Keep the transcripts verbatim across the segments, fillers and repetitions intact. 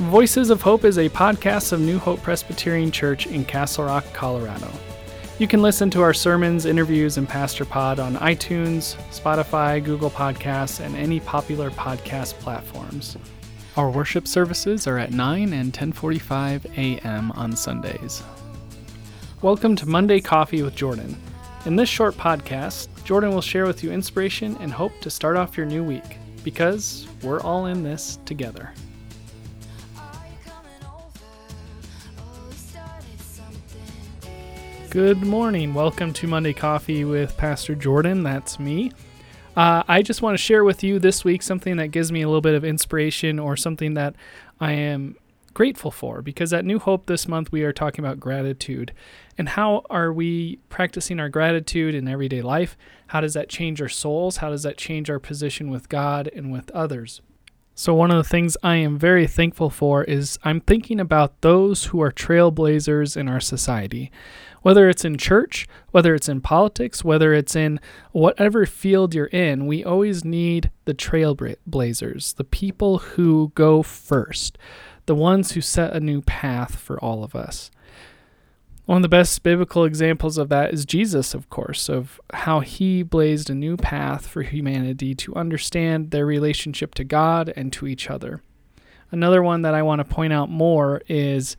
Voices of Hope is a podcast of New Hope Presbyterian Church in Castle Rock, Colorado. You can listen to our sermons, interviews, and Pastor Pod on iTunes, Spotify, Google Podcasts, and any popular podcast platforms. Our worship services are at nine and ten forty-five a.m. on Sundays. Welcome to Monday Coffee with Jordan. In this short podcast, Jordan will share with you inspiration and hope to start off your new week, because we're all in this together. Good morning. Welcome to Monday Coffee with Pastor Jordan. That's me. Uh, I just want to share with you this week something that gives me a little bit of inspiration or something that I am grateful for, because at New Hope this month we are talking about gratitude and how are we practicing our gratitude in everyday life. How does that change our souls? How does that change our position with God and with others? So one of the things I am very thankful for is I'm thinking about those who are trailblazers in our society. Whether it's in church, whether it's in politics, whether it's in whatever field you're in, we always need the trailblazers, the people who go first, the ones who set a new path for all of us. One of the best biblical examples of that is Jesus, of course, of how he blazed a new path for humanity to understand their relationship to God and to each other. Another one that I want to point out more is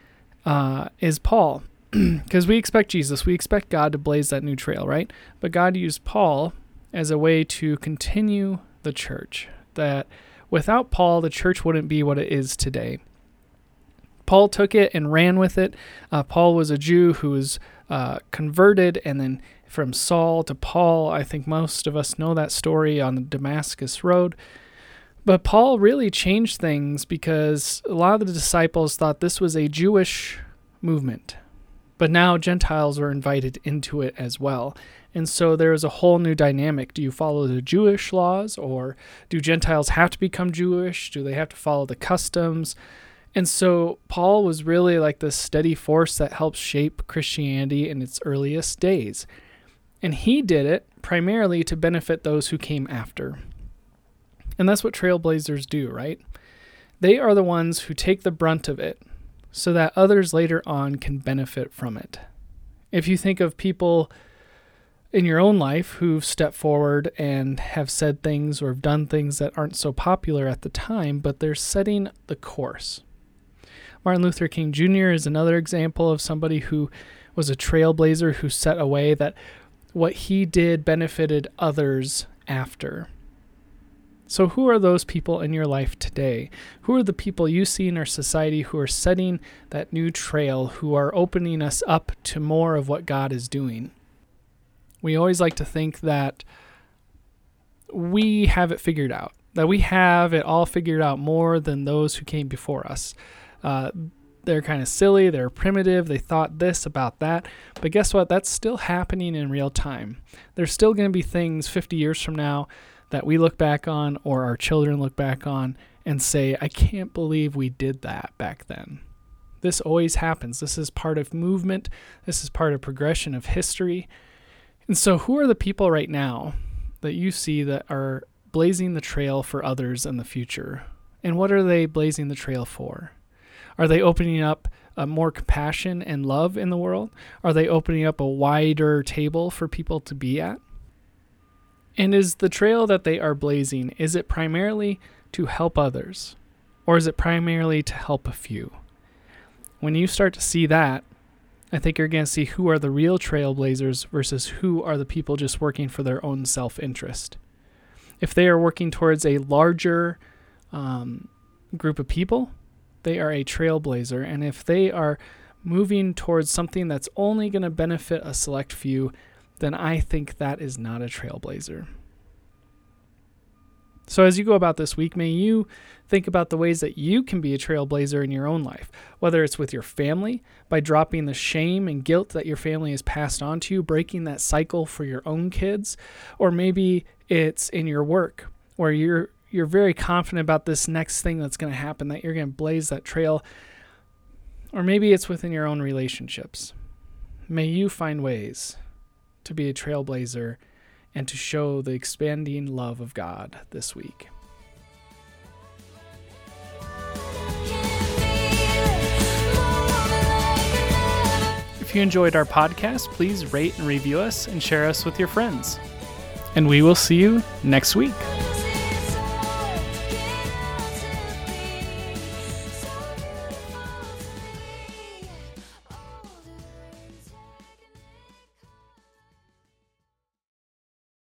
uh, is Paul. Because we expect Jesus, we expect God to blaze that new trail, right? But God used Paul as a way to continue the church. That without Paul, the church wouldn't be what it is today. Paul took it and ran with it. Uh, Paul was a Jew who was uh, converted, and then from Saul to Paul, I think most of us know that story on the Damascus Road. But Paul really changed things because a lot of the disciples thought this was a Jewish movement. But now Gentiles were invited into it as well. And so there is a whole new dynamic. Do you follow the Jewish laws, or do Gentiles have to become Jewish? Do they have to follow the customs? And so Paul was really like this steady force that helped shape Christianity in its earliest days. And he did it primarily to benefit those who came after. And that's what trailblazers do, right? They are the ones who take the brunt of it, so that others later on can benefit from it. If you think of people in your own life who've stepped forward and have said things or have done things that aren't so popular at the time, but they're setting the course. Martin Luther King Junior is another example of somebody who was a trailblazer who set a way that what he did benefited others after. So who are those people in your life today? Who are the people you see in our society who are setting that new trail, who are opening us up to more of what God is doing? We always like to think that we have it figured out, that we have it all figured out more than those who came before us. Uh, they're kind of silly, they're primitive, they thought this about that, but guess what? That's still happening in real time. There's still going to be things fifty years from now that we look back on, or our children look back on and say, I can't believe we did that back then. This always happens. This is part of movement. This is part of progression of history. And so who are the people right now that you see that are blazing the trail for others in the future? And what are they blazing the trail for? Are they opening up uh, more compassion and love in the world? Are they opening up a wider table for people to be at? And is the trail that they are blazing, is it primarily to help others, or is it primarily to help a few? When you start to see that, I think you're going to see who are the real trailblazers versus who are the people just working for their own self-interest. If they are working towards a larger um, group of people, they are a trailblazer. And if they are moving towards something that's only going to benefit a select few, then I think that is not a trailblazer. So as you go about this week, may you think about the ways that you can be a trailblazer in your own life, whether it's with your family, by dropping the shame and guilt that your family has passed on to you, breaking that cycle for your own kids, or maybe it's in your work where you're you're very confident about this next thing that's going to happen, that you're going to blaze that trail, or maybe it's within your own relationships. May you find ways to be a trailblazer and to show the expanding love of God this week. Yeah. If you enjoyed our podcast, please rate and review us and share us with your friends. And we will see you next week.